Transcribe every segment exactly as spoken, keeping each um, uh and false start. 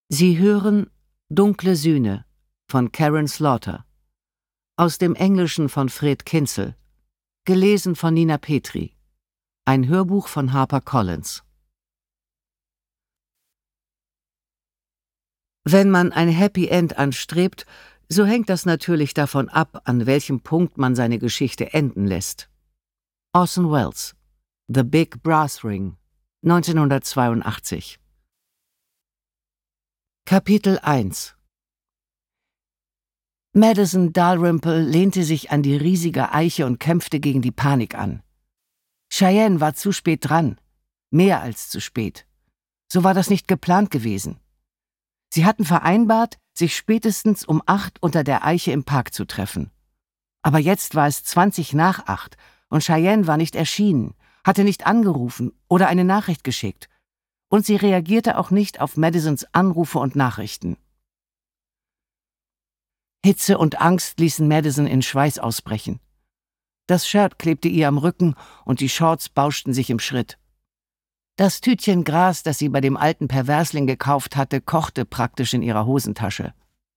Sie hören Dunkle Sühne von Karen Slaughter, aus dem Englischen von Fred Kinzel, gelesen von Nina Petri, ein Hörbuch von HarperCollins. Wenn man ein Happy End anstrebt, so hängt das natürlich davon ab, an welchem Punkt man seine Geschichte enden lässt. Orson Welles, The Big Brass Ring, neunzehnhundertzweiundachtzig. Kapitel eins. Madison Dalrymple lehnte sich an die riesige Eiche und kämpfte gegen die Panik an. Cheyenne war zu spät dran, mehr als zu spät. So war das nicht geplant gewesen. Sie hatten vereinbart, sich spätestens um acht unter der Eiche im Park zu treffen. Aber jetzt war es zwanzig nach acht und Cheyenne war nicht erschienen, hatte nicht angerufen oder eine Nachricht geschickt. Und sie reagierte auch nicht auf Madisons Anrufe und Nachrichten. Hitze und Angst ließen Madison in Schweiß ausbrechen. Das Shirt klebte ihr am Rücken und die Shorts bauschten sich im Schritt. Das Tütchen Gras, das sie bei dem alten Perversling gekauft hatte, kochte praktisch in ihrer Hosentasche.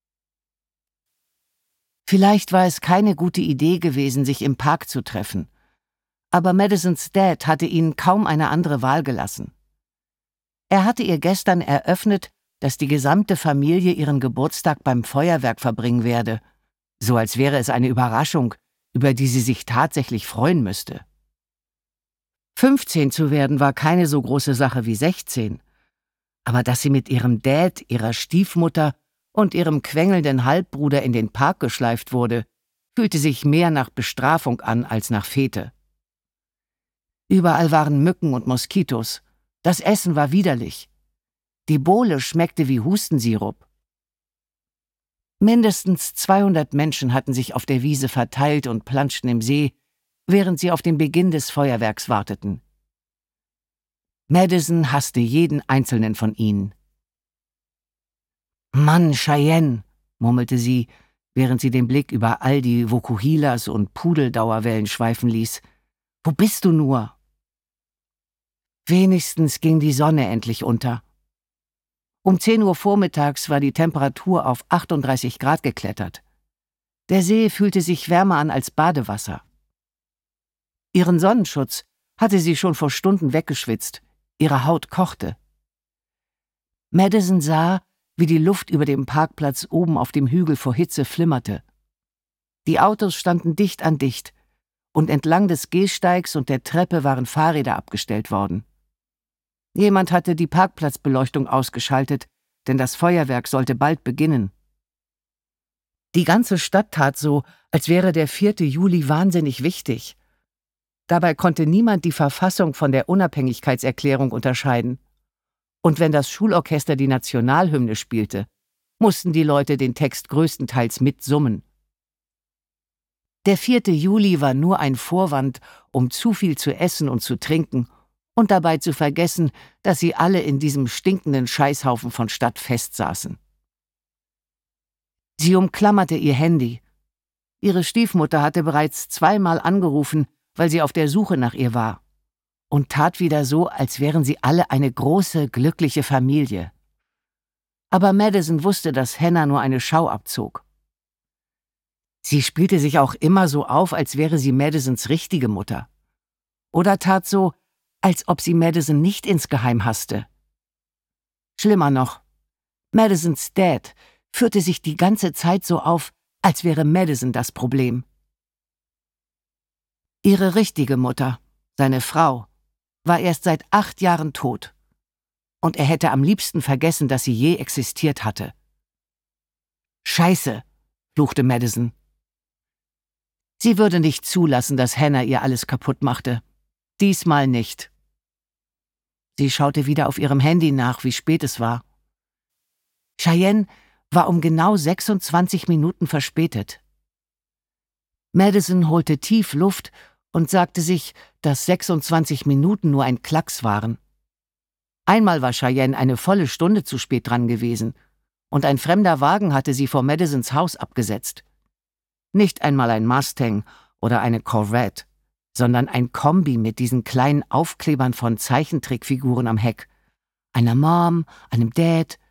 Vielleicht war es keine gute Idee gewesen, sich im Park zu treffen. Aber Madisons Dad hatte ihnen kaum eine andere Wahl gelassen. Er hatte ihr gestern eröffnet, dass die gesamte Familie ihren Geburtstag beim Feuerwerk verbringen werde, so als wäre es eine Überraschung, über die sie sich tatsächlich freuen müsste. fünfzehn zu werden war keine so große Sache wie sechzehn, aber dass sie mit ihrem Dad, ihrer Stiefmutter und ihrem quengelnden Halbbruder in den Park geschleift wurde, fühlte sich mehr nach Bestrafung an als nach Fete. Überall waren Mücken und Moskitos. Das Essen war widerlich. Die Bowle schmeckte wie Hustensirup. Mindestens zweihundert Menschen hatten sich auf der Wiese verteilt und planschten im See, während sie auf den Beginn des Feuerwerks warteten. Madison hasste jeden einzelnen von ihnen. »Mann, Cheyenne«, murmelte sie, während sie den Blick über all die Vokuhilas und Pudeldauerwellen schweifen ließ. »Wo bist du nur?« Wenigstens ging die Sonne endlich unter. Um zehn Uhr vormittags war die Temperatur auf achtunddreißig Grad geklettert. Der See fühlte sich wärmer an als Badewasser. Ihren Sonnenschutz hatte sie schon vor Stunden weggeschwitzt, ihre Haut kochte. Madison sah, wie die Luft über dem Parkplatz oben auf dem Hügel vor Hitze flimmerte. Die Autos standen dicht an dicht, und entlang des Gehsteigs und der Treppe waren Fahrräder abgestellt worden. Jemand hatte die Parkplatzbeleuchtung ausgeschaltet, denn das Feuerwerk sollte bald beginnen. Die ganze Stadt tat so, als wäre der vierte Juli wahnsinnig wichtig. Dabei konnte niemand die Verfassung von der Unabhängigkeitserklärung unterscheiden. Und wenn das Schulorchester die Nationalhymne spielte, mussten die Leute den Text größtenteils mitsummen. Der vierte Juli war nur ein Vorwand, um zu viel zu essen und zu trinken und dabei zu vergessen, dass sie alle in diesem stinkenden Scheißhaufen von Stadt festsaßen. Sie umklammerte ihr Handy. Ihre Stiefmutter hatte bereits zweimal angerufen, weil sie auf der Suche nach ihr war, und tat wieder so, als wären sie alle eine große, glückliche Familie. Aber Madison wusste, dass Hannah nur eine Schau abzog. Sie spielte sich auch immer so auf, als wäre sie Madisons richtige Mutter. Oder tat so, als ob sie Madison nicht insgeheim hasste. Schlimmer noch, Madisons Dad führte sich die ganze Zeit so auf, als wäre Madison das Problem. Ihre richtige Mutter, seine Frau, war erst seit acht Jahren tot. Und er hätte am liebsten vergessen, dass sie je existiert hatte. »Scheiße«, fluchte Madison. Sie würde nicht zulassen, dass Hannah ihr alles kaputt machte. Diesmal nicht. Sie schaute wieder auf ihrem Handy nach, wie spät es war. Cheyenne war um genau sechsundzwanzig Minuten verspätet. Madison holte tief Luft und sagte sich, dass sechsundzwanzig Minuten nur ein Klacks waren. Einmal war Cheyenne eine volle Stunde zu spät dran gewesen, und ein fremder Wagen hatte sie vor Madisons Haus abgesetzt. Nicht einmal ein Mustang oder eine Corvette, sondern ein Kombi mit diesen kleinen Aufklebern von Zeichentrickfiguren am Heck. Einer Mom, einem Dad,